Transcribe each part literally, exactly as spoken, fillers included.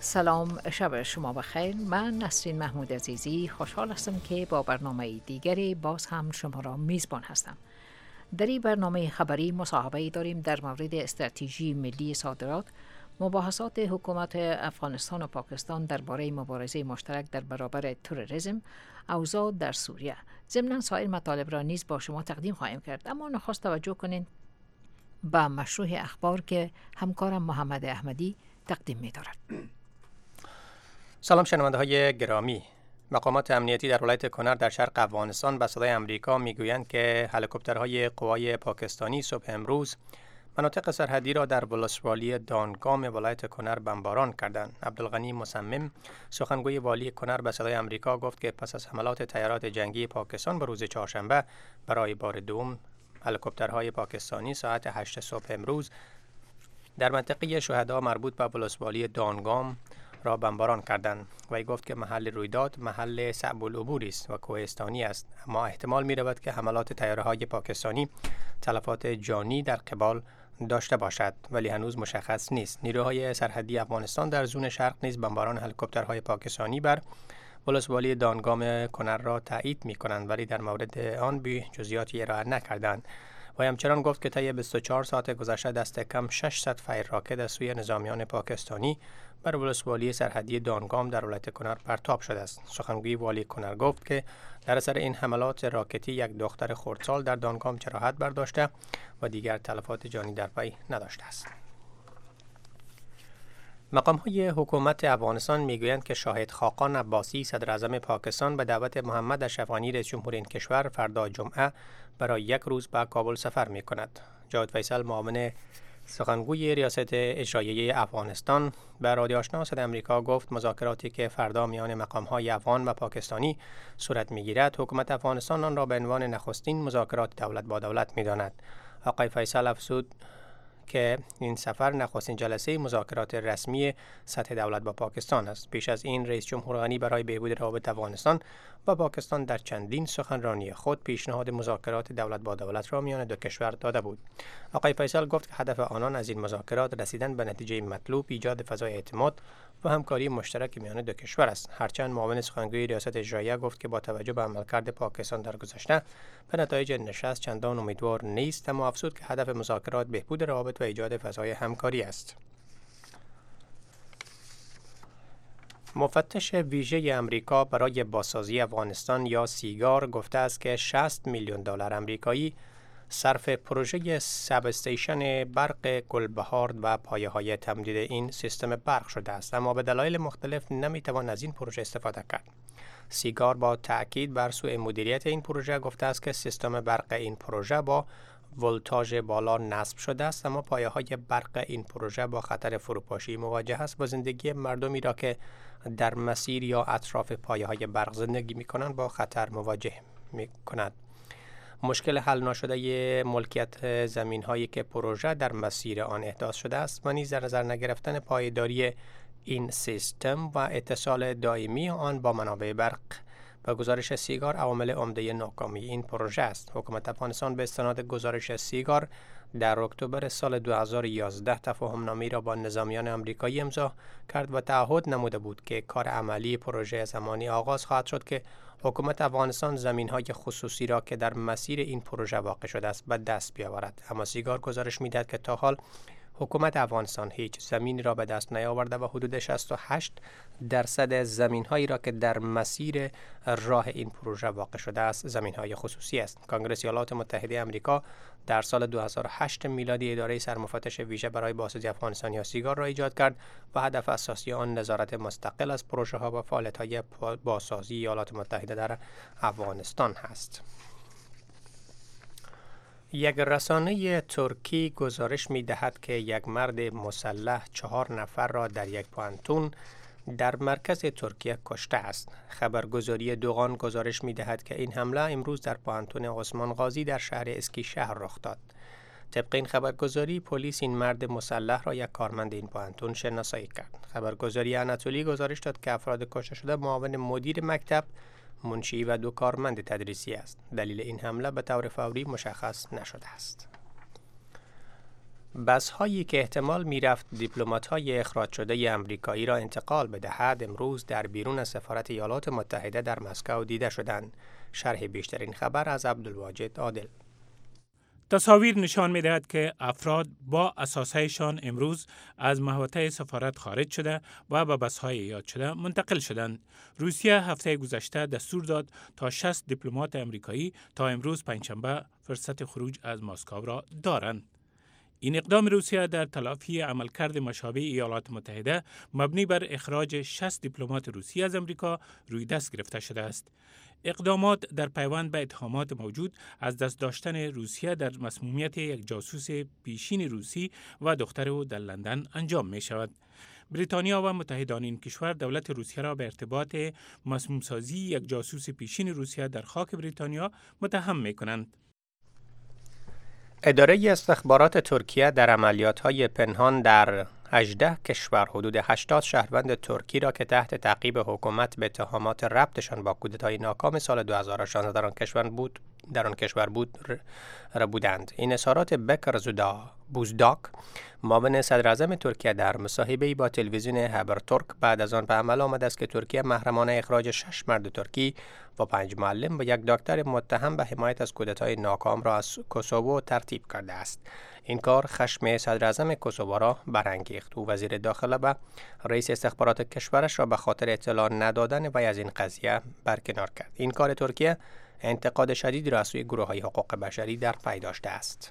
سلام، شب شما بخیر. من نسرین محمود عزیزی خوشحال هستم که با برنامه دیگری باز هم شما را میزبان هستم. در این برنامه خبری مصاحبه داریم در مورد استراتژی ملی صادرات، مباحثات حکومت افغانستان و پاکستان درباره مبارزه مشترک در برابر تروریسم، اوضاع در سوریه. ضمن سایر مطالب را نیز با شما تقدیم خواهیم کرد، اما نخست توجه کنین به مشروع اخبار که همکارم محمد احمدی تقدیم می دارد. سلام شنونده های گرامی. مقامات امنیتی در ولایت کنر در شرق افغانستان به صدای امریکا میگویند که هلیکوپترهای قوای پاکستانی صبح امروز مناطق سرحدی را در ولسوالی دانگام ولایت کنر بمباران کردند. عبدالغنی مصمم، سخنگوی والی کنر، به صدای امریکا گفت که پس از حملات تیارات جنگی پاکستان به روز چهارشنبه برای بار دوم هلیکوپترهای پاکستانی ساعت هشت صبح امروز در منطقه شهدا مربوط به ولسوالی دانگام را بمباران کردند. وی گفت که محل رویداد محل صعب العبور است و کوهستانی است، اما احتمال می رود که حملات طیاره‌های پاکستانی تلفات جانی در قبال داشته باشد، ولی هنوز مشخص نیست. نیروهای سرحدی افغانستان در زون شرق نیز بمباران هلیکوپترهای پاکستانی بر ولسوالی دانگام کنر را تایید می کنند، ولی در مورد آن بی جزئیاتی ارائه نکردند. و همچنان گفت که طی بیست و چهار ساعت گذشته دست کم ششصد فیر راکت از سوی نظامیان پاکستانی بر ولسوالی سرحدی دانگام در ولایت کنر پرتاب شده است. سخنگوی والی کنر گفت که در اثر این حملات راکتی یک دختر خردسال در دانگام جراحت برداشته و دیگر تلفات جانی در پی نداشته است. مقام های حکومت افغانستان میگویند که شاهد خاقان عباسی صدر اعظم پاکستان به دعوت محمد اشرف غنی رئیس جمهور این کشور فردا جمعه برای یک روز به کابل سفر می کند. جاوید فیصل، معاون سخنگوی ریاست اجراییه افغانستان، به رادیو آشنا صدای آمریکا گفت مذاکراتی که فردا میان مقام های افغان و پاکستانی صورت می گیرد، حکومت افغانستان آن را به عنوان نخستین مذاکرات دولت با دولت می داند. آقای فیصل افزود که این سفر نخستین جلسه مذاکرات رسمی سطح دولت با پاکستان است. پیش از این رئیس جمهور غنی برای بهبود روابط افغانستان و پاکستان در چندین سخنرانی خود پیشنهاد مذاکرات دولت با دولت را میان دو کشور داده بود. آقای فیصل گفت که هدف آنان از این مذاکرات رسیدن به نتیجه مطلوب، ایجاد فضای اعتماد و همکاری مشترک میان دو کشور است. هرچند معاون سخنگوی ریاست اجراییه گفت که با توجه به عملکرد پاکستان در گذشته به نتایج نشست چندان امیدوار نیست، اما افزود که هدف مذاکرات بهبود روابط و ایجاد فضای همکاری است. مفتش ویژه امریکا برای بازسازی افغانستان یا سیگار گفته است که شصت میلیون دلار آمریکایی صرف پروژه سب استیشن برق گلبهار و پایه‌های تمدید این سیستم برق شده است، اما به دلایل مختلف نمیتوان از این پروژه استفاده کرد. سیگار با تأکید بر سوء مدیریت این پروژه گفته است که سیستم برق این پروژه با ولتاژ بالا نصب شده است، اما پایه‌های برق این پروژه با خطر فروپاشی مواجه است و زندگی مردمی را که در مسیر یا اطراف پایه‌های برق زندگی می‌کنند با خطر مواجه می‌کند. مشکل حل نشده ملکیت زمین‌هایی که پروژه در مسیر آن احداث شده است و نیز در نظر نگرفتن پایداری این سیستم و اتصال دائمی آن با منابع برق و گزارش سیگار عوامل عمده ناکامی این پروژه است. حکومت افغانستان به استناد گزارش سیگار در اکتبر سال دو هزار و یازده تفاهم نامه‌ای را با نظامیان آمریکایی امضا کرد و تعهد نموده بود که کار عملی پروژه زمانی آغاز خواهد شد که حکومت افغانستان زمین‌های خصوصی را که در مسیر این پروژه واقع شده است به دست بیاورد. اما سیگار گزارش می‌دهد که تا حال حکومت افغانستان هیچ زمینی را به دست نیاورده و حدود شصت و هشت درصد زمین‌هایی را که در مسیر راه این پروژه واقع شده است زمین‌های خصوصی است. کانگرس ایالات متحده آمریکا در سال دو هزار و هشت میلادی اداره سرمفتش ویژه برای بازسازی افغانستان یا سیگار را ایجاد کرد و هدف اساسی آن نظارت مستقل از پروژه‌ها و فعالیت‌های بازسازی ایالات متحده در افغانستان است. یک رسانه ترکی گزارش می دهد که یک مرد مسلح چهار نفر را در یک پانتون در مرکز ترکیه کشته است. خبرگزاری دوغان گزارش می دهد که این حمله امروز در پانتون عثمان غازی در شهر اسکیشهر رخ داد. طبق این خبرگزاری پلیس این مرد مسلح را یک کارمند این پانتون شناسایی کرد. خبرگزاری اناتولی گزارش داد که افراد کشته شده معاون مدیر مکتب، منشی و دو کارمند تدریسی است. دلیل این حمله به طور فوری مشخص نشده است. بس‌هایی که احتمال می‌رفت دیپلمات‌های اخراج شده امریکایی را انتقال بدهد امروز در بیرون از سفارت ایالات متحده در مسکو دیده شدند. شرح بیشترین خبر از عبدالواجد عادل. تصاویر نشان می‌دهد که افراد با اساسهایشان امروز از محوطه سفارت خارج شده و به بس‌های یاد شده منتقل شدند. روسیه هفته گذشته دستور داد تا شصت دیپلمات امریکایی تا امروز پنجشنبه فرصت خروج از مسکو را دارند. این اقدام روسیه در تلافی عملکرد مشابه ایالات متحده مبنی بر اخراج شصت دیپلمات روسی از امریکا روی دست گرفته شده است. اقدامات در پیوند به اتهامات موجود از دست داشتن روسیه در مسمومیت یک جاسوس پیشین روسی و دختر او در لندن انجام می شود. بریتانیا و متحدان این کشور دولت روسیه را به ارتباط مسموم سازی یک جاسوس پیشین روسیه در خاک بریتانیا متهم می کنند. اداره استخبارات ترکیه در عملیات‌های پنهان در هجده کشور حدود هشتاد شهروند ترکی را که تحت تعقیب حکومت به اتهامات ربطشان با کودتای ناکام سال دو هزار و شانزده در آن کشور بود در آن کشور بود را بودند. این اظهارات بکر زودا بوزداک معاون صدر اعظم ترکیه در مصاحبه‌ای با تلویزیون هبرتورک بعد از آن به عمل آمد است که ترکیه محرمانه اخراج شش مرد ترکی و پنج معلم و یک دکتر متهم به حمایت از کودتای ناکام را از کوسوو ترتیب کرده است. این کار خشم صدر اعظم کوسوو را برانگیخت. او وزیر داخله و رئیس استخبارات کشورش را به خاطر اطلاع ندادن وی از این قضیه برکنار کرد. این کار ترکیه انتقاد شدیدی را از سوی گروه‌های حقوق بشری در پی داشته است.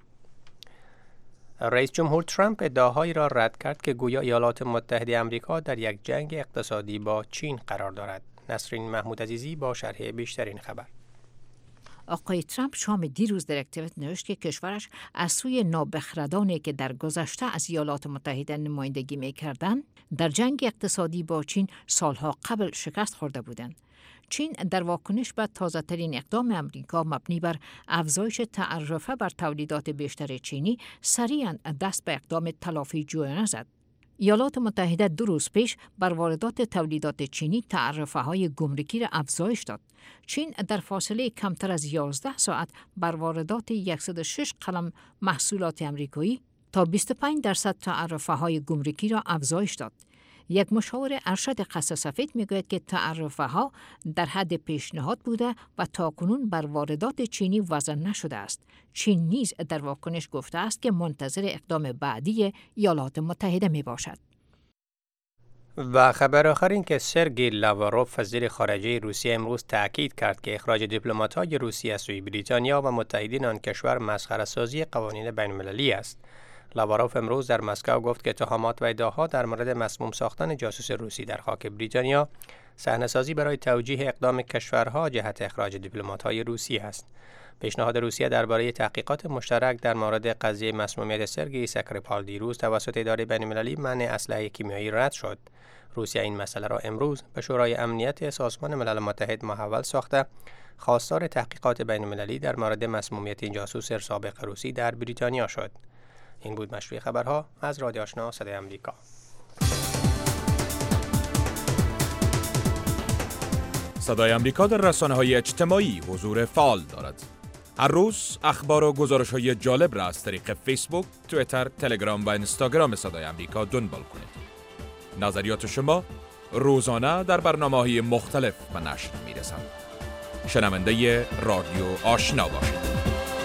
رئیس جمهور ترامپ ادعاهایی را رد کرد که گویا ایالات متحده آمریکا در یک جنگ اقتصادی با چین قرار دارد. نسرین محمود عزیزی با شرح بیشترین خبر. آقای ترامپ شام دیروز در اکتیویت نوشت که کشورش از سوی نابخردانی که در گذشته از ایالات متحده نمایندگی می‌کردند در جنگ اقتصادی با چین سالها قبل شکست خورده بودند. چین در واکنش به تازه‌ترین اقدام امریکا مبنی بر افزایش تعرفه بر تولیدات بیشتر چینی سریعاً دست به اقدام تلافی جویانه زد. ایالات متحده دو روز پیش بر واردات تولیدات چینی تعرفه های گمرکی را افزایش داد. چین در فاصله کمتر از یازده ساعت بر واردات صد و شش قلم محصولات امریکایی تا بیست و پنج درصد تعرفه های گمرکی را افزایش داد. یک مشاور ارشد قصر سفید میگوید که تعرفه ها در حد پیشنهاد بوده و تاکنون بر واردات چینی وضع نشده است. چین نیز در واکنش گفته است که منتظر اقدام بعدی ایالات متحده می باشد. و خبر آخر این که سرگئی لاواروف وزیر خارجه روسیه امروز تاکید کرد که اخراج دیپلمات‌های روسی از سوی بریتانیا و متحدین آن کشور مسخره‌سازی قوانین بین‌المللی است. لاواروف امروز در مسکو گفت که اتهامات و ادعاها در مورد مسموم ساختن جاسوس روسی در خاک بریتانیا صحنه‌سازی برای توجیه اقدام کشورها جهت اخراج دیپلمات‌های روسی است. پیشنهاد روسیه درباره تحقیقات مشترک در مورد قضیه مسمومیت سرگئی سکریپال دیروز توسط اداره بین‌المللی منع اسلحه کیمیایی رد شد. روسیه این مسئله را امروز به شورای امنیت سازمان ملل متحد محول ساخته خواستار تحقیقات بین‌المللی در مورد مسمومیت این جاسوس سابق روسی در بریتانیا شد. این بود مشروع خبرها از رادیو آشنا صدای آمریکا. صدای آمریکا در رسانه‌های اجتماعی حضور فعال دارد. هر روز اخبار و گزارش‌های جالب را از طریق فیسبوک، توییتر، تلگرام و اینستاگرام صدای آمریکا دنبال کنید. نظریات شما روزانه در برنامه‌های مختلف به نشر می‌رسند. شنونده رادیو آشنا باشید.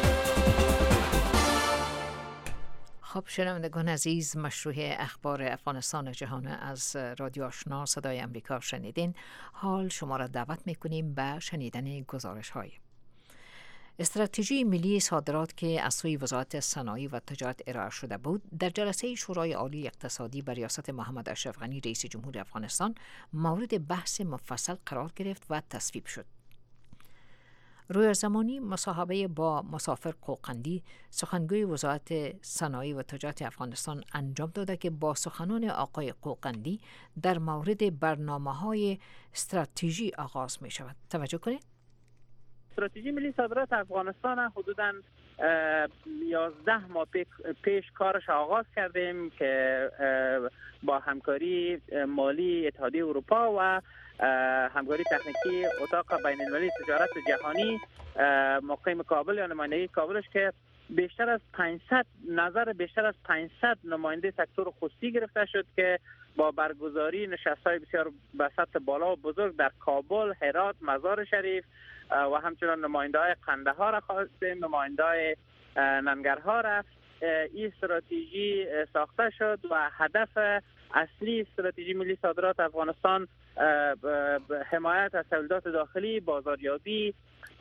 خب شنوندگان عزیز، مشروع اخبار افغانستان جهان از رادیو آشنا صدای امریکا شنیدین. حال شما را دعوت میکنیم به شنیدن گزارش های استراتژی ملی صادرات که از سوی وزارت صنایع و تجارت ارائه شده بود در جلسه شورای عالی اقتصادی به ریاست محمد اشرف غنی رئیس جمهور افغانستان مورد بحث مفصل قرار گرفت و تصویب شد. روی زمانی مصاحبه با مسافر قوقندی سخنگوی وزارت صنایع و تجارت افغانستان انجام داده که با سخنان آقای قوقندی در مورد برنامه‌های استراتژی آغاز می شود. توجه کنید. استراتژی ملی صادرات افغانستان حدوداً یازده ماه پیش کارش آغاز کردیم که با همکاری مالی اتحادیه اروپا و همکاری تکنیکی اتاق بین المللی تجارت جهانی مقیم کابل یا نمایندگی کابلش که بیشتر از پانصد نظر بیشتر از پانصد نماینده سکتور خصوصی گرفته شد که با برگزاری نشست‌های بسیار به سطح بالا و بزرگ در کابل، هرات، مزار شریف و همچنان نماینده‌های قندهار خواستیم، نماینده‌های ننگرهار رفت. این استراتژی ساخته شد و هدف اصلی استراتژی ملی صادرات افغانستان حمایت از تولیدات داخلی، بازاریابی،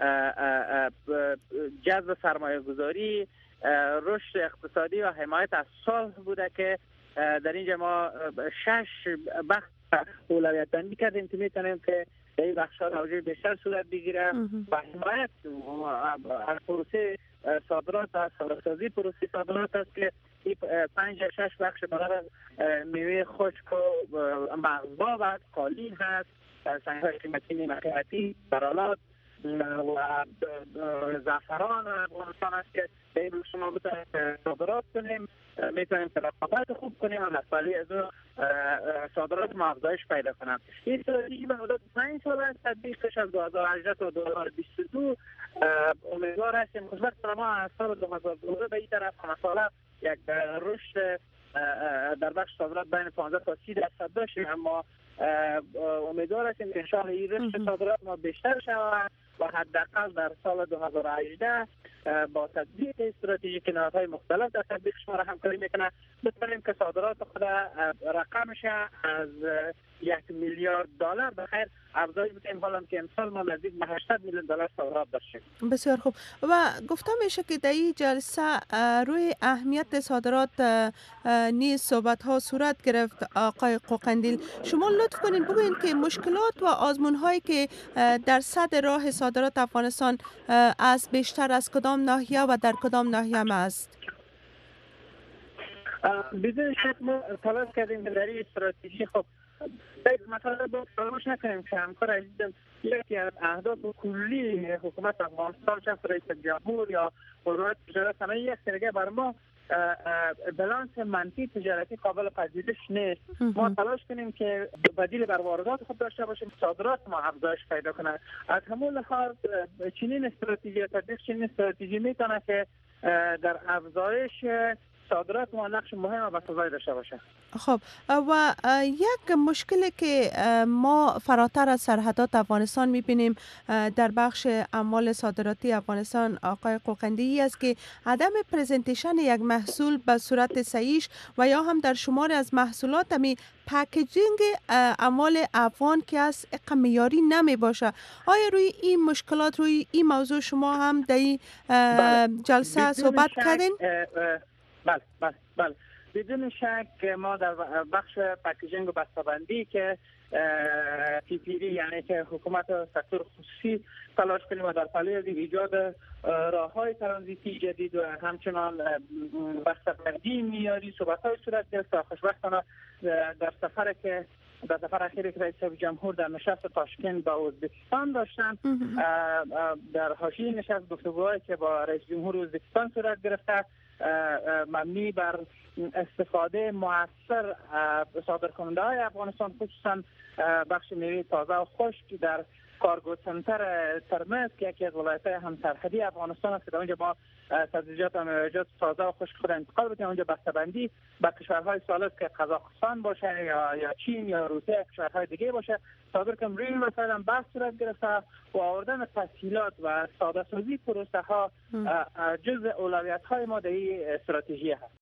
جذب سرمایه گذاری، رشد اقتصادی و حمایت از صلح بوده که در اینجا ما شش بخش اولویت بندی کردیم که میتونیم که این بخش ها توجه بیشتر صورت بگیره و حمایت از پروسه صادرات از سازی پروسه صادرات است که این پنج یا شش بخش برای میوه خشک و مغزباب است، قالین هست، سنگ‌های قیمتی نیمه‌قیمتی، برالات و زعفران افغانستان است که به این بخش ما بتونیم صادرات کنیم، میتونیم که رقابت خوب کنیم و نسبالی از صادرات ما افزایش پیدا کنیم. این استراتژی به مدت پنج سال است تطبیقش از دو هزار و هجده تا دو هزار و بیست و دو. امیدوار هستیم مثبت ما از سال دو هزار و دو به این طرف همساله یک رشد در بخش صادرات بین پانزده تا سی درصد داشتیم، اما امیدوار هستیم که ان شاء الله این رشد صادرات ما بیشتر شود و حداقل در سال دو هزار و هجده با تطبیق استراتژی که نهادهای مختلف در تطبیق شما را همکاری میکنه بتونیم که صادرات خود رقمش از یک میلیارد دلار بخیر افزایش بدیم، حالا که امسال ما نزدیک به هشتصد میلیون دلار صادرات داشتیم. بسیار خوب. و گفته میشه که در این جلسه روی اهمیت صادرات نیز صحبت ها صورت گرفت. آقای قوقندیل، شما لطف کنین بگوین که مشکلات و آزمون هایی که در صد راه صادرات افغانستان از بیشتر از کدام ناحیه و در کدام ناحیه ما است؟ بدون شک ما تلاش کردیم در این استراتژی خب مثلا با فراموش نکنیم که همکار عزیزم یکی از اهداف کلی حکومت افغانستان چه رئیس جمهور یا وزارت تجارت همه یک سرگه بر ما بالانس منفی تجارتی قابل پذیرش نیست. ما تلاش کنیم که بدیل بر واردات خود داشته باشیم، صادرات ما افزایش پیدا کنه. از همون لحاظ چنین استراتژی تطبیق چنین استراتژی میتونه که در افزایش صادرات ما نقش مهم و بسزایی داشته باشه. خب و یک مشکلی که ما فراتر از سرحدات افغانستان میبینیم در بخش اموال صادراتی افغانستان آقای قوقندی است که عدم پرزنتیشن یک محصول به صورت صحیح و یا هم در شمار از محصولات می پکیجینگ اموال افغان که از معیاری نمی باشه. آیا روی این مشکلات روی این موضوع شما هم در این جلسه صحبت کردین؟ بله بله بله بدون شک ما در بخش پکیجینگ و بسته‌بندی که پیپیری یعنی که حکومت و سکتور خصوصی تلاش کنیم و در پالیز ایجاد راه‌های ترانزیتی جدید و همچنان بسته‌بندی معیاری صحبت‌های صورت گرفت. خوشبختانه در سفر که در سفر اخیری که رئیس جمهور در نشست تاشکند با ازبکستان داشتن در حاشیه نشست گفتگوهایی که با رئیس جمهور ازبکستان صورت گرفته مبنی بر استفاده مؤثر صادرکننده های افغانستان خصوصا بخش میوه تازه و خشک در کارگو سنتر ترمز که یکی از ولایت‌های همسرحدی افغانستان است که در اونجا ما سبزیجات و میوه‌جات تازه و خشک خود انتقال بدیم. اونجا بسته‌بندی با کشورهای سالس که قزاقستان باشه یا یا چین یا روسیه کشورهای دیگه باشه صادر کنیم. روی مثلا بحث صورت گرفته و آوردن تسهیلات و ساده سازی پروسه ها جزء اولویت های ما در این استراتژی هست.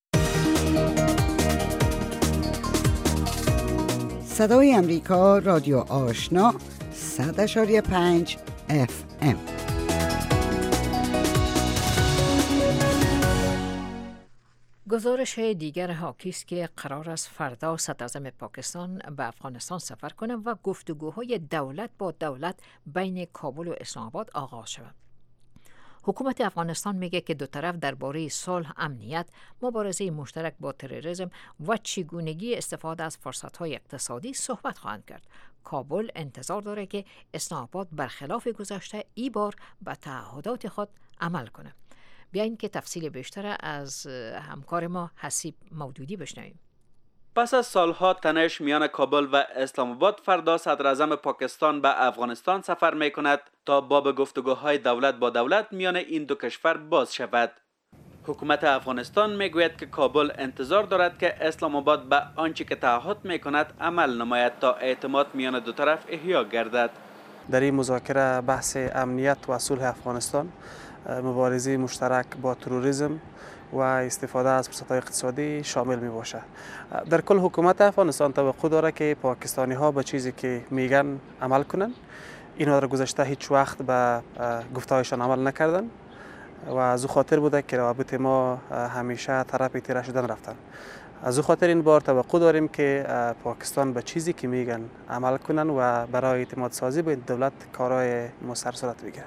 صدای امریکا رادیو آشنا صد اشاری پنج اف ام. گزارش دیگر حاکی است که قرار است فردا صدراعظم پاکستان به افغانستان سفر کنند و گفتگوهای دولت با دولت بین کابل و اسلام آباد آغاز شود. حکومت افغانستان میگه که دو طرف درباره صلح، امنیت، مبارزه مشترک با تروریسم و چگونگی استفاده از فرصت‌های اقتصادی صحبت خواهند کرد. کابل انتظار داره که اسلام آباد برخلاف گذشته ای بار به تعهدات خود عمل کنه. بیاین که تفصیل بیشتر از همکار ما حسیب مودودی بشنویم. پس از سالها تنش میان کابل و اسلام آباد فردا صدراعظم پاکستان به افغانستان سفر میکند تا باب گفتگوهای دولت با دولت میان این دو کشور باز شود. حکومت افغانستان میگوید که کابل انتظار دارد که اسلام آباد به آنچه که تعهد میکند عمل نماید تا اعتماد میان دو طرف احیا گردد. در این مذاکره بحث امنیت و صلح افغانستان، مبارزه مشترک با تروریسم و استفاده از فرصت‌های اقتصادی شامل می باشد. در کل حکومت افغانستان توقع داره که پاکستانی ها به چیزی که میگن عمل کنن. اینا در گذشته هیچ وقت به گفتهایشان عمل نکردن و از او خاطر بوده که روابط ما همیشه طرف تیره شدن رفتن. از او خاطر این بار توقع داریم که پاکستان به چیزی که میگن عمل کنن و برای اعتماد سازی به دولت کارهای مؤثر صورت بگیره.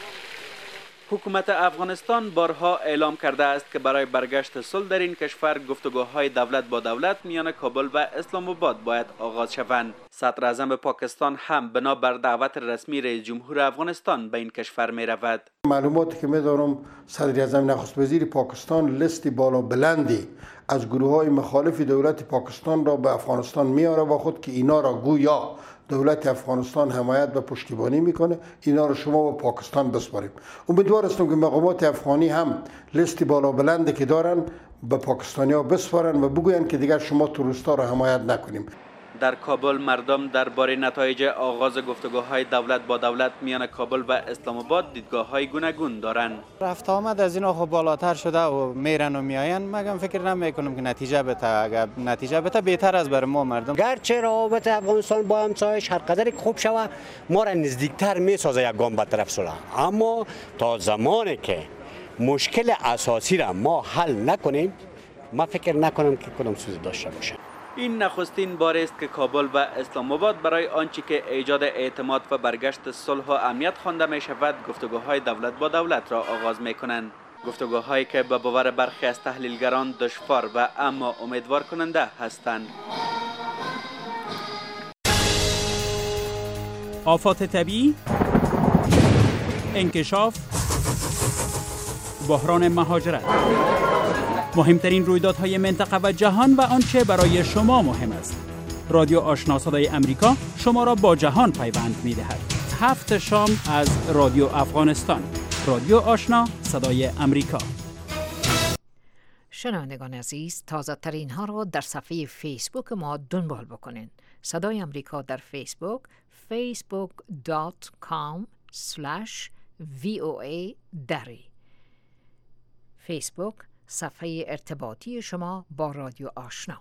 حکومت افغانستان بارها اعلام کرده است که برای برگشت صلح در این کشور گفتگوهای دولت با دولت میان کابل و اسلام آباد باید آغاز شوند. صدر اعظم پاکستان هم بنا بر دعوت رسمی رئیس جمهور افغانستان به این کشور می رود. معلوماتی که می دارم صدر اعظم نخست وزیر پاکستان لیستی بالا بلندی از گروه های مخالف دولت پاکستان را به افغانستان میاره و خود که اینا را گویا دولت افغانستان حمایت و پشتیبانی میکنه، اینا رو شما به پاکستان بسپاریم. امیدوار هستم که مقامات افغانی هم لیستی بالا بلندی که دارن به پاکستانی ها بسپارن و بگوین که دیگر شما تروریستا را حمایت نکنیم. در کابل مردم درباره نتایج آغاز گفتگوهای دولت با دولت میان کابل و اسلام آباد دیدگاه‌های گوناگون دارند. رفت آمد از اینا خب بالاتر شده و میرن و میاین. مگم فکر نمیکنم که نتیجه بده. اگر نتیجه بده بهتر از برای ما مردم. گرچه روابط افغانستان با همسایش هر قدر خوب شوه ما را نزدیکتر میسازه یک گام به طرف صلح، اما تا زمانی که مشکل اساسی را ما حل نکنیم ما فکر نکنم که کدام سوزی داشته باشه. این نخستین بار است که کابل و اسلام آباد برای آنچه که ایجاد اعتماد و برگشت صلح و امنیت خوانده می شود گفتگوهای دولت با دولت را آغاز می کنند. گفتگوهایی که به باور برخی از تحلیلگران دشوار و اما امیدوار کننده هستند. آفات طبیعی، انکشاف، بحران مهاجرت، مهمترین رویدادهای منطقه و جهان و آنچه برای شما مهم است. رادیو آشنا صدای امریکا شما را با جهان پیوند می‌دهد. هفت شام از رادیو افغانستان. رادیو آشنا صدای امریکا. شنوندگان عزیز، تازه ترین ها را در صفحه فیسبوک ما دنبال بکنین. صدای امریکا در فیسبوک facebook dot com slash v o a دری. فیسبوک صفحه ارتباطی شما با رادیو آشنا.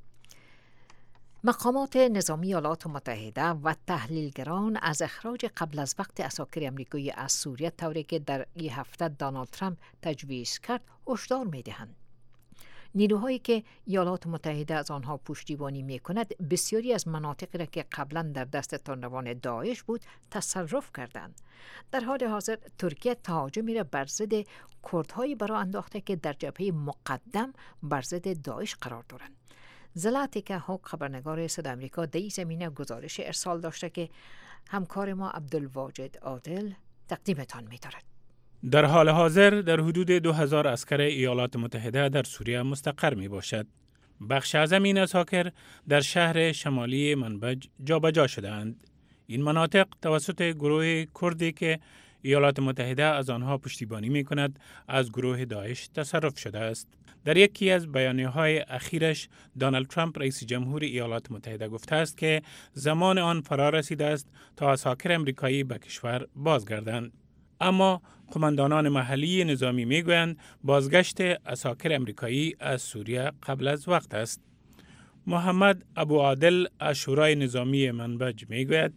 مقامات نظامی ایالات متحده و تحلیلگران از اخراج قبل از وقت عساکر امریکایی از سوریه طوری که در این هفته دونالد ترامپ تجویز کرد هشدار می‌دهند. نیروهایی که ایالات متحده از آنها پشتیبانی می‌کند بسیاری از مناطقی را که قبلا در دست تندروان داعش بود تصرف کردند. در حال حاضر ترکیه تهاجمی را بر ضد کردهایی برای انداخته که در جبهه مقدم بر ضد داعش قرار دارند. زلاتیکا هوک خبرنگار صدای آمریکا در این زمینه گزارش ارسال داشته که همکار ما عبدالواجد عادل تقدیمتان می‌دارد. در حال حاضر در حدود دو هزار عسکر ایالات متحده در سوریه مستقر می باشد. بخش اعظم این عساکر در شهر شمالی منبج جابجا شده‌اند. این مناطق توسط گروه کردی که ایالات متحده از آنها پشتیبانی می کند از گروه داعش تصرف شده است. در یکی از بیانیه‌های اخیرش دونالد ترامپ رئیس جمهور ایالات متحده گفته است که زمان آن فرا رسیده است تا عساکر امریکایی به کشور بازگردند. اما قماندانان محلی نظامی میگویند بازگشت عساکر امریکایی از سوریه قبل از وقت است. محمد ابو عادل از شورای نظامی منبج میگوید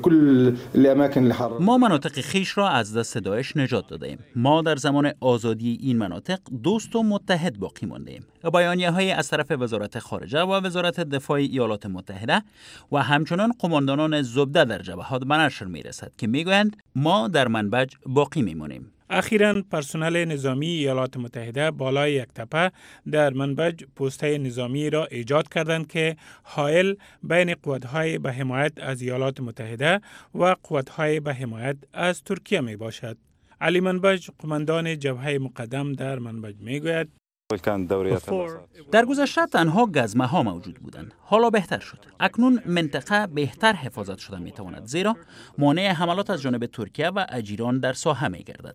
ما مناطق خیش را از دست داعش نجات دادیم. ما در زمان آزادی این مناطق دوست و متحد باقی ماندیم. بیانیه های از طرف وزارت خارجه و وزارت دفاع ایالات متحده و همچنان قماندانان زبده در جبهات به نشر میرسد که میگویند ما در منبج باقی میمانیم. اخیراً پرسنل نظامی ایالات متحده بالای یک تپه در منبج پوسته نظامی را ایجاد کردند که حائل بین قوت‌های به حمایت از ایالات متحده و قوت‌های به حمایت از ترکیه می باشد. علی منبج قماندان جبهه مقدم در منبج می گوید در گذشته تنها گزمه ها موجود بودند. حالا بهتر شد. اکنون منطقه بهتر حفاظت شده می تواند زیرا مانع حملات از جانب ترکیه و اجیران در ساحه می گردد.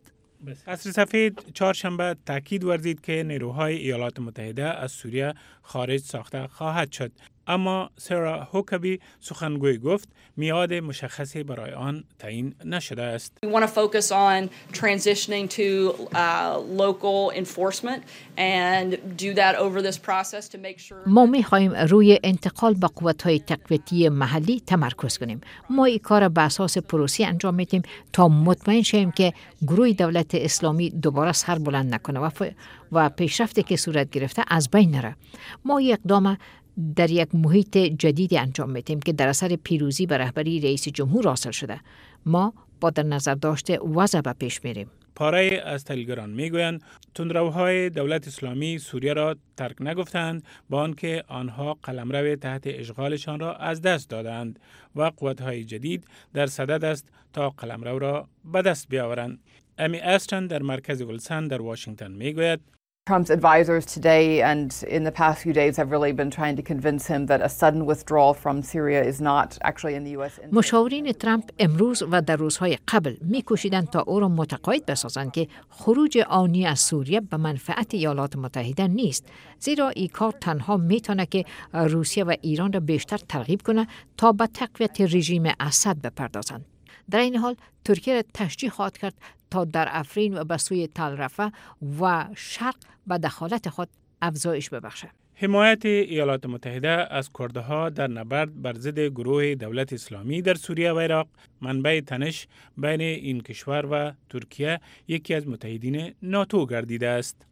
قصر سفید چهارشنبه تاکید ورزید که نیروهای ایالات متحده از سوریه خارج ساخته خواهد شد. اما سارا هوکابی سخنگوی گفت میعاد مشخصی برای آن تعیین نشده است. We want to focus on transitioning to uh, local enforcement and do that over this process to make sure. ما می‌خواهیم روی انتقال به قوت‌های تقویتی محلی تمرکز کنیم. ما این کار به اساس پروسی انجام میدیم تا مطمئن شویم که گروه دولت اسلامی دوباره سر بلند نکنه و, ف... و پیشرفتی که صورت گرفته از بین نره. ما یک اقدام در یک محیط جدیدی انجام میدیم که در اثر پیروزی به رهبری رئیس جمهور حاصل شده. ما با در نظر داشته وضع به پیش میریم. پاره از تحلیلگران میگویند تندروهای دولت اسلامی سوریه را ترک نگفتند، با آنکه آنها قلمرو تحت اشغالشان را از دست دادند و قوت‌های جدید در صدد است تا قلمرو را به دست بیاورند. امی استرن در مرکز ولسن در واشنگتن میگوید Trump's advisors today and in the past few days have really been trying to convince him that a sudden withdrawal from Syria is not actually in the U S interest. مشاورین ترامپ امروز و در روزهای قبل می‌کوشیدند تا او را متقاعد بسازند که خروج آنی از سوریه به منفعت ایالات متحده نیست، زیرا این کار تنها میتونه که روسیه و ایران را بیشتر ترغیب کنه تا به تقویت رژیم اسد بپردازند. در این حال ترکیه را تشجیع خواهد کرد تا در افرین و به سوی تل رفح و شرق به دخالت خود افزایش ببخشد. حمایت ایالات متحده از کردها در نبرد بر ضد گروه دولت اسلامی در سوریه و عراق منبع تنش بین این کشور و ترکیه یکی از متحدین ناتو گردیده است.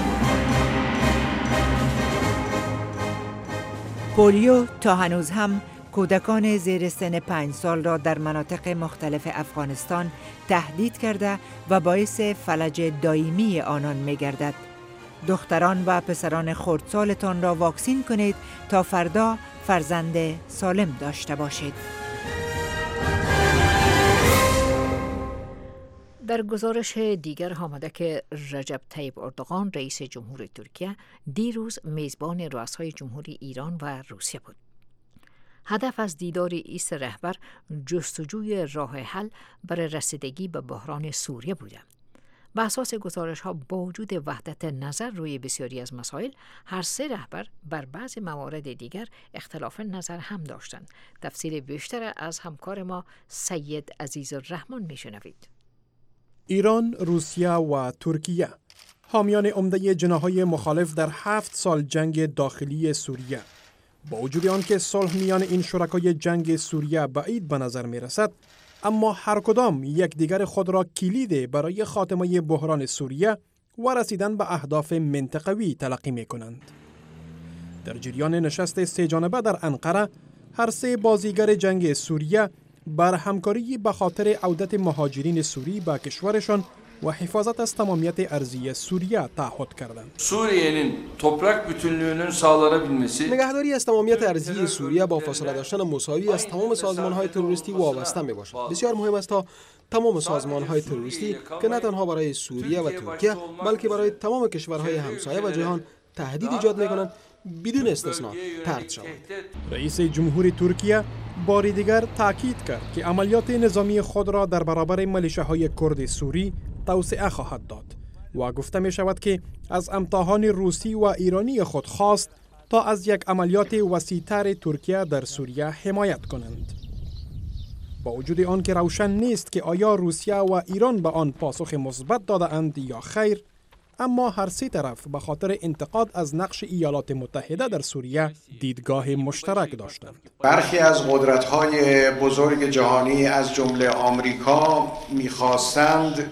پولیو تا هنوز هم کودکان زیر سن پنج سال را در مناطق مختلف افغانستان تهدید کرده و باعث فلج دائمی آنان می گردد. دختران و پسران خردسالتان را واکسین کنید تا فردا فرزند سالم داشته باشید. در گزارش دیگر آمده که رجب طیب اردوغان رئیس جمهور ترکیه دیروز میزبان رؤسای جمهوری ایران و روسیه بود. هدف از دیدار ایست رهبر جستجوی راه حل برای رسیدگی به بحران سوریه بوده. به اساس گزارش ها با وجود وحدت نظر روی بسیاری از مسائل، هر سه رهبر بر بعض موارد دیگر اختلاف نظر هم داشتند. تفصیل بیشتر از همکار ما سید عزیزالرحمن میشنوید. ایران، روسیه و ترکیه حامیان عمده جناح‌های مخالف در هفت سال جنگ داخلی سوریه. با وجود آنکه صلح میان این شرکای جنگ سوریه بعید به نظر می رسد، اما هر کدام یکدیگر خود را کلید برای خاتمه بحران سوریه و رسیدن به اهداف منطقوی تلقی می کنند. در جریان نشست سه جانبه در انقره، هر سه بازیگر جنگ سوریه بر همکاری به خاطر عودت مهاجرین سوری به کشورشان و حفاظت از تمامیت ارضی سوریه تعهد کردند. سوریه'nin toprak bütünlüğünün sağlanabilmesi نگهداری از تمامیت ارضی سوریه با فاصله داشتن مساوی از تمام سازمان‌های تروریستی وابسته می‌باشد. بسیار مهم است تا تمام سازمان‌های تروریستی که نه تنها برای سوریه و ترکیه بلکه برای تمام کشورهای همسایه و جهان تهدید ایجاد می‌کنند بدون استثنا طرد شوند. رئیس جمهور ترکیه بار دیگر تاکید کرد که عملیات نظامی خود را در برابر ملیشه‌های کرد سوری توسعه خواهد داد و گفته می شود که از امتحان روسی و ایرانی خود خواست تا از یک عملیات وسیع‌تر ترکیه در سوریه حمایت کنند. با وجود آن که روشن نیست که آیا روسیه و ایران به آن پاسخ مثبت داده اند یا خیر، اما هر سه طرف به خاطر انتقاد از نقش ایالات متحده در سوریه دیدگاه مشترک داشتند. برخی از قدرت‌های بزرگ جهانی از جمله آمریکا می‌خواستند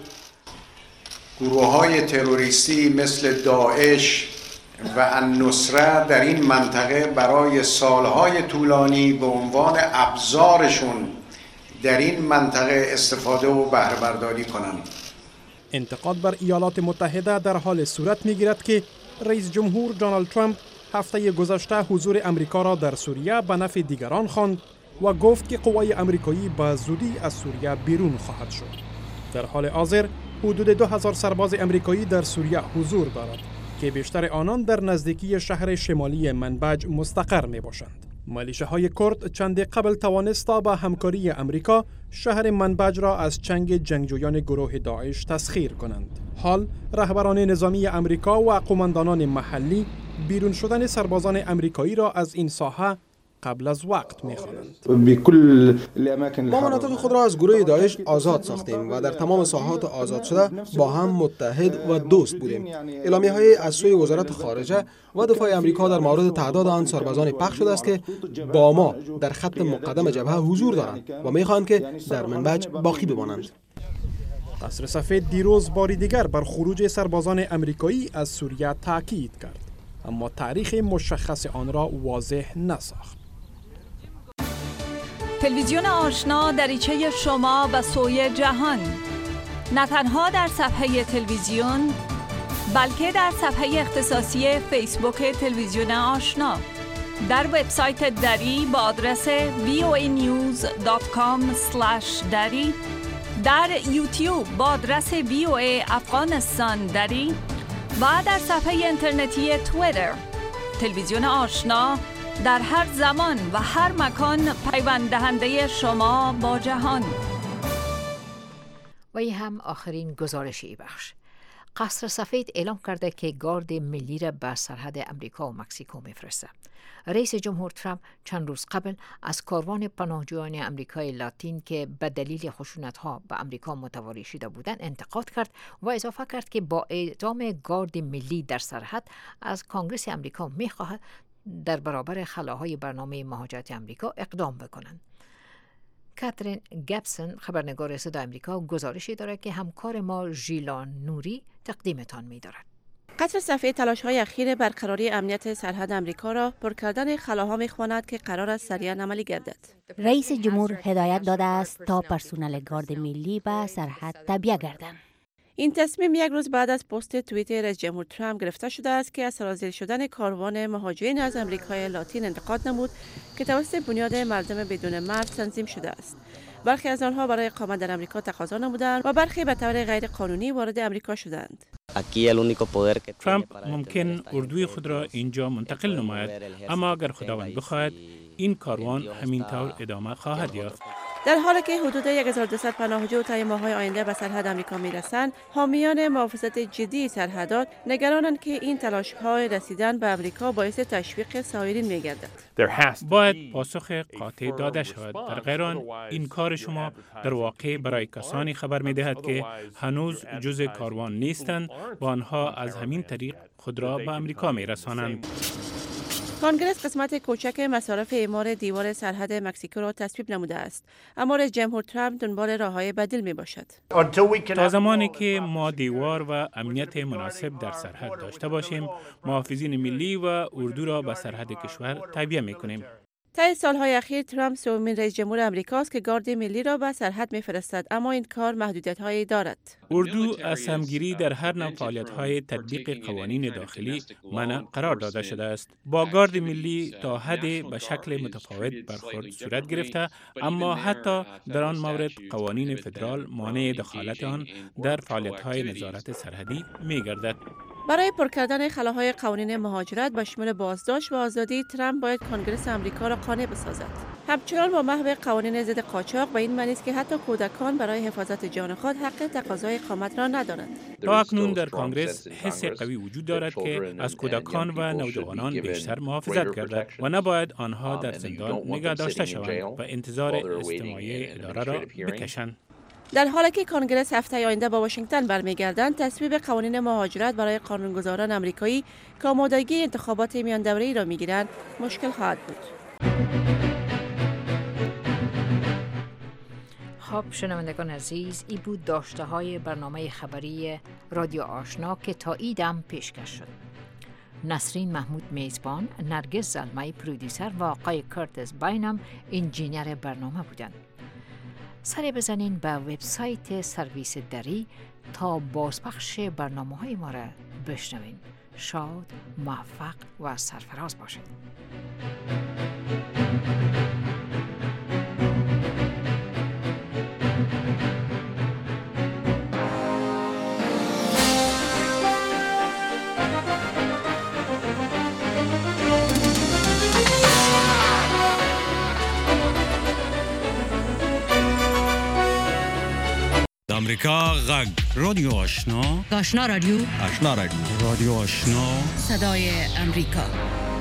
گروه‌های تروریستی مثل داعش و النصره در این منطقه برای سالهای طولانی به عنوان ابزارشون در این منطقه استفاده و بهره برداری کنند. انتقاد بر ایالات متحده در حال صورت می‌گیرد که رئیس جمهور دونالد ترامپ هفته گذشته حضور امریکا را در سوریه به نفع دیگران خواند و گفت که قوای امریکایی به زودی از سوریه بیرون خواهد شد. در حال حاضر حدود دو هزار سرباز امریکایی در سوریه حضور دارد که بیشتر آنان در نزدیکی شهر شمالی منبج مستقر می باشند. ملیشه‌های کرد چند قبل توانستا با همکاری امریکا شهر منبج را از چنگ جنگجویان گروه داعش تسخیر کنند. حال رهبران نظامی امریکا و قماندانان محلی بیرون شدن سربازان امریکایی را از این ساحه قبل از وقت می‌خوانند. ما مناطق خود را از گروه داعش آزاد ساختیم و در تمام ساحات آزاد شده با هم متحد و دوست بودیم. اعلامیه‌های از سوی وزارت خارجه و دفاع امریکا در مورد تعداد آن سربازان پخش شده است که با ما در خط مقدم جبهه حضور دارند و می‌خواهند که در منبج باقی بمانند. قصر سفید دیروز باری دیگر بر خروج سربازان امریکایی از سوریه تاکید کرد، اما تاریخ مشخص آن را واضح نساخت. تلویزیون آشنا دریچه شما و سوی جهان، نه تنها در صفحه تلویزیون بلکه در صفحه اختصاصی فیسبوک تلویزیون آشنا، در وبسایت دری با آدرس وی او ای نیوز دات کام اسلش دری، در یوتیوب با آدرس وی او ای افغانستان دری و در صفحه اینترنتی توییتر. تلویزیون آشنا در هر زمان و هر مکان پیوند دهنده شما با جهان. و این هم آخرین گزارشی بخش. قصر سفید اعلام کرده که گارد ملی را به سرحد امریکا و مکزیکو میفرسته. رئیس جمهور ترامپ چند روز قبل از کاروان پناهجویان امریکای لاتین که به دلیل خشونت‌ها به امریکا متواری شده بودند انتقاد کرد و اضافه کرد که با اعدام گارد ملی در سرحد از کانگرس امریکا می‌خواهد در برابر خلاهای برنامه مهاجرت امریکا اقدام بکنند. کاترین گبسن خبرنگار صدای امریکا گزارشی دارد که همکار ما ژیلان نوری تقدیمتان می‌دارد. قصر سفید تلاش‌های اخیر برقراری امنیت سرحد امریکا را پر کردن خلاها می‌خواند که قرار است سریعاً عملی گردد. رئیس جمهور هدایت داده است تا پرسنل گارد ملی به سرحد تبعیه گردند. این تصمیم یک روز بعد از پست توییتر رئیس جمهور ترامپ گرفته شده است که از سرازیر شدن کاروان مهاجرین از امریکای لاتین انتقاد نمود که توسط بنیاد مردم بدون مرد تنظیم شده است. برخی از آنها برای اقامت در امریکا تقاضا نمودند و برخی به طور غیر قانونی وارد امریکا شدند. ترامپ ممکن اردوی خود را اینجا منتقل نماید، اما اگر خداوند بخواهد این کاروان همینطور ادامه خواهد یافت. در حالی که حدود یک هزار و دویست پناهجو طی ماه‌های آینده به سرحد آمریکا می‌رسند، حامیان محافظت جدی سرحدات نگرانند که این تلاش‌های رسیدن به آمریکا باعث تشویق سایرین می‌گردد. باید پاسخ قاطع داده شود. در غیر آن این کار شما در واقع برای کسانی خبر می‌دهد که هنوز جزء کاروان نیستند و آنها از همین طریق خود را به آمریکا می‌رسانند. کانگرس قسمت کوچک مصارف اعمار دیوار سرحد مکزیکو را تصویب نموده است، اما رئیس جمهور ترامپ دنبال راه‌های بدیل میباشد. تا زمانی که ما دیوار و امنیت مناسب در سرحد داشته باشیم، محافظین ملی و اردو را به سرحد کشور تبعیه میکنیم. طی سالهای اخیر ترامپ سومین رئیس جمهور امریکاست که گارد ملی را به سرحد میفرستد، اما این کار محدودیت‌هایی دارد. اردو از همگیری در هر نوع فعالیت‌های تطبیق قوانین داخلی منع قرار داده شده است. با گارد ملی تا حدی به شکل متفاوت برخورد صورت گرفته، اما حتی در آن مورد قوانین فدرال مانع دخالت آن در فعالیت‌های نظارت سرحدی می‌گردد. برای پر کردن خلاهای قوانین مهاجرت به شمول بازداشت و آزادی، ترامپ باید کانگرس آمریکا را قانع بسازد. همچنان با محو قوانین ضد قاچاق به این معنی است که حتی کودکان برای حفاظت جان خود حق تقاضای اقامت را ندارند. تا اکنون در کانگرس حس قوی وجود دارد که از کودکان و نوجوانان بیشتر محافظت گردد و نباید آنها در زندان نگاه داشته شوند و انتظار استماعی اداره را بکشند. در حالی که کانگرس هفته آینده با واشنگتن برمیگردند، تصویب قوانین مهاجرت برای قانونگذاران آمریکایی که آمادگی انتخابات میان دوره‌ای را میگیرند مشکل خواهد بود. خب شنوندگان عزیز، این بود داشته های برنامه خبری رادیو آشنا که تا ایدم پیشکش شد. نسرین محمود میزبان، نرگس زلمه پرودیسر و آقای کرتس باینم انجینیر برنامه بودند. سری بزنین به وبسایت سرویس دری تا بازپخش برنامه های ما را بشنوین. شاد، موفق و سرفراز باشید. امریکا غږ رادیو آشنا آشنا رادیو آشنا رادیو رادیو آشنا صدای امریکا